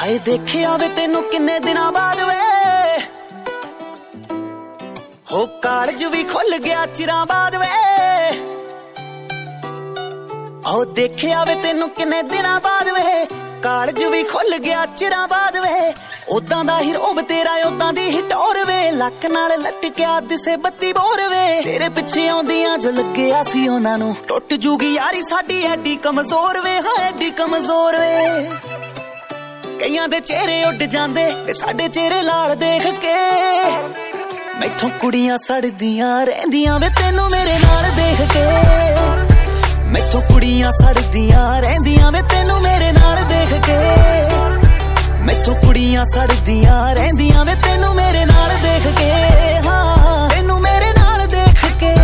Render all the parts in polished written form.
ਹਾਏ ਦੇਖਿਆ ਵੇ ਤੈਨੂੰ ਕਿੰਨੇ ਦਿਨਾਂ ਬਾਅਦ ਵੇ ਹੋ ਕਾਲਜ ਵੀ ਖੁੱਲ ਗਿਆ ਚਿਰਾਂ ਬਾਅਦ ਵੇ ਹੋ ਦੇਖਿਆ ਵੇ ਤੈਨੂੰ ਕਿੰਨੇ ਦਿਨਾਂ ਬਾਅਦ ਵੇ ਕਾਲਜ ਵੀ ਖੁੱਲ ਗਿਆ ਚਿਰਾਂ ਬਾਅਦ ਵੇ ਉਦਾਂ ਦਾ ਹੀ ਰੋਬ ਤੇਰਾ ਉਦਾਂ ਦੀ ਹੀ ਟੌਰ ਵੇ ਲੱਕ ਨਾਲ ਲਟਕਿਆ ਦਿਸੇ ਬੱਤੀ ਬੋਰ ਵੇ ਤੇਰੇ ਪਿੱਛੇ ਆਉਂਦੀਆਂ ਜੋ ਲੱਗਿਆ ਸੀ ਉਹਨਾਂ ਨੂੰ ਟੁੱਟ ਜੂਗੀ ਯਾਰੀ ਸਾਡੀ ਐਡੀ ਕਮਜ਼ੋਰ ਵੇ ਹਾਂ ਐਡੀ ਕਮਜ਼ੋਰ ਵੇ ਕਈਆਂ ਦੇ ਚਿਹਰੇ ਉੱਡ ਜਾਂਦੇ ਤੇ ਸਾਡੇ ਚਿਹਰੇ ਲਾਲ ਦੇਖ ਕੇ ਮੈਥੋਂ ਕੁੜੀਆਂ ਸੜਦੀਆਂ ਰਹਿੰਦੀਆਂ ਵੇ ਤੈਨੂੰ ਮੇਰੇ ਨਾਲ ਦੇਖ ਕੇ ਮੈਥੋਂ ਕੁੜੀਆਂ ਸੜਦੀਆਂ ਰਹਿੰਦੀਆਂ ਵੇ ਤੈਨੂੰ ਮੇਰੇ ਨਾਲ ਦੇਖ ਕੇ ਮੈਥੋਂ ਕੁੜੀਆਂ ਸੜਦੀਆਂ ਰਹਿੰਦੀਆਂ ਵੇ ਤੈਨੂੰ ਮੇਰੇ ਨਾਲ ਦੇਖ ਕੇ ਹਾਂ ਤੈਨੂੰ ਮੇਰੇ ਨਾਲ ਦੇਖ ਕੇ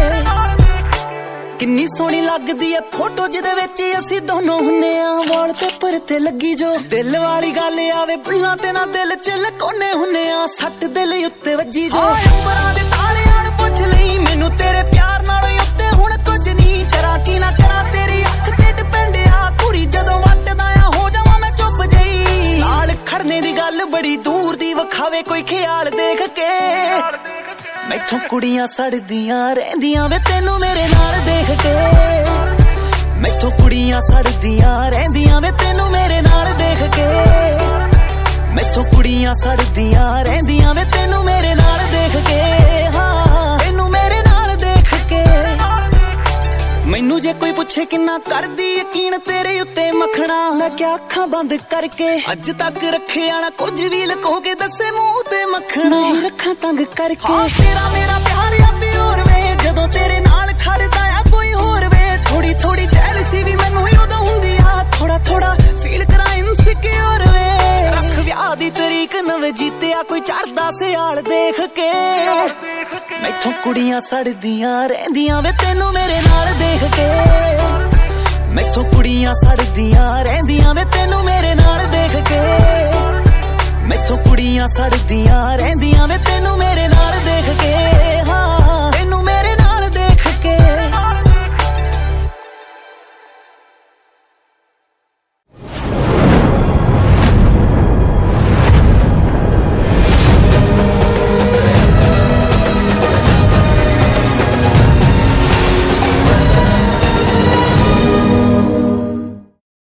ਕਿੰਨੀ ਸੋਹਣੀ ਲੱਗਦੀ ਐ ਫੋਟੋ ਜਿਹਦੇ ਵਿੱਚ ਅਸੀਂ ਦੋਨੋਂ ਹੁੰਨੇ ਆ ਵਾਲਪੇਪਰ ਤੇ ਲੱਗੀ ਜੋ ਦਿਲ ਵਾਲੀ ਗੱਲ ਆਵੇ ਬੁੱਲਾਂ ਤੇ ਨਾ ਦਿਲ ਚ ਲਕੋਨੇ ਹੁੰਨੇ ਆ ਸੱਟ ਦਿਲ ਉੱਤੇ ਵੱਜੀ ਜੋ ਉਮਰਾਂ ਦੇ ਤਾਰਿਆਂ ਨੂੰ ਪੁੱਛ ਲਈ ਮੈਨੂੰ ਤੇਰੇ ਪਿਆਰ ਨਾਲ ਉੱਤੇ ਹੁਣ ਕੁਝ ਨਹੀਂ ਕਰਾਂ ਕੀ ਨਾ ਕਰਾਂ ਤੇਰੀ ਅੱਖ ਤੇ ਡਿਪੈਂਡ ਆ ਕੁੜੀ ਜਦੋਂ ਵੱਟਦਾ ਆ ਹੋ ਜਾਵਾਂ ਮੈਂ ਚੁੱਪ ਜਈ ਨਾਲ ਖੜਨੇ ਦੀ ਗੱਲ ਬੜੀ ਦੂਰ ਦੀ ਵਿਖਾਵੇ ਕੋਈ ਖਿਆਲ ਦੇਖ ਕੇ ਮੈਥੋਂ ਕੁੜੀਆਂ ਸੜਦੀਆਂ ਰਹਿੰਦੀਆਂ ਵੇ ਤੈਨੂੰ ਮੇਰੇ ਨਾਲ ਦੇਖ ਕੇ ਮੈਥੋਂ ਕੁੜੀਆਂ ਸੜਦੀਆਂ ਰਹਿੰਦੀਆਂ ਵੇ ਤੈਨੂੰ ਮੇਰੇ ਨਾਲ ਦੇਖ ਕੇ ਮੈਥੋਂ ਕੁੜੀਆਂ ਸੜਦੀਆਂ ਰਹਿੰਦੀਆਂ ਵੇ ਤੈਨੂੰ ਮੇਰੇ ਨਾਲ ਦੇਖ ਕੇ ਹਾਂ ਤੈਨੂੰ ਮੇਰੇ ਨਾਲ ਦੇਖ ਕੇ ਮੈਨੂੰ ਜੇ ਕੋਈ ਪੁੱਛੇ ਕਿੰਨਾ ਕਰਦੀ ਯਕੀਨ ਤੇਰੇ ਉੱਤੇ ਮੱਖਣਾ ਮੈਂ ਕਿਹਾ ਅੱਖਾਂ ਬੰਦ ਕਰਕੇ ਅੱਜ ਤੱਕ ਰੱਖਿਆ ਨਾ ਕੁਝ ਵੀ ਲੁਕੋ ਕੇ ਦੱਸੇ ਮੂੰਹ ਤੇ ਮੱਖਣਾ ਰੱਖਾਂ ਤੰਗ ਕਰਕੇ ਤੇਰਾ ਮੇਰਾ ਪਿਆਰ ਆ ਪਿਓਰ ਵੇ ਜਦੋਂ ਤੇਰੇ ਨਾਲ ਖੜਦਾ ਆ ਕੋਈ ਹੋਰ ਵੇ ਥੋੜੀ ਥੋੜੀ ਜੈਲਸੀ ਵੀ ਮੈਨੂੰ ਉਦੋਂ ਹੁੰਦੀ ਆ ਥੋੜਾ ਥੋੜਾ ਫੀਲ ਕਰਾਂ ਇਨਸਿਕਿਉਰ ਵੇ ਰੱਖ ਵਿਆਹ ਦੀ ਤਰੀਕ ਨਵੇਂ ਜੀਤਿਆ ਕੋਈ ਚੜਦਾ ਸਿਆਲ ਦੇਖ ਕੇ ਮੈਥੋਂ ਕੁੜੀਆਂ ਸੜਦੀਆਂ ਰਹਿੰਦੀਆਂ ਵੇ ਤੈਨੂੰ ਮੇਰੇ ਨਾਲ ਦੇਖ ਕੇ ਮੈਥੋਂ ਕੁੜੀਆਂ ਸੜਦੀਆਂ ਰਹਿੰਦੀਆਂ ਵੇ ਤੈਨੂੰ ਮੇਰੇ ਨਾਲ ਦੇਖ ਕੇ ਮੈਥੋਂ ਕੁੜੀਆਂ ਸੜਦੀਆਂ ਰਹਿੰਦੀਆਂ ਵੇ ਤੈਨੂੰ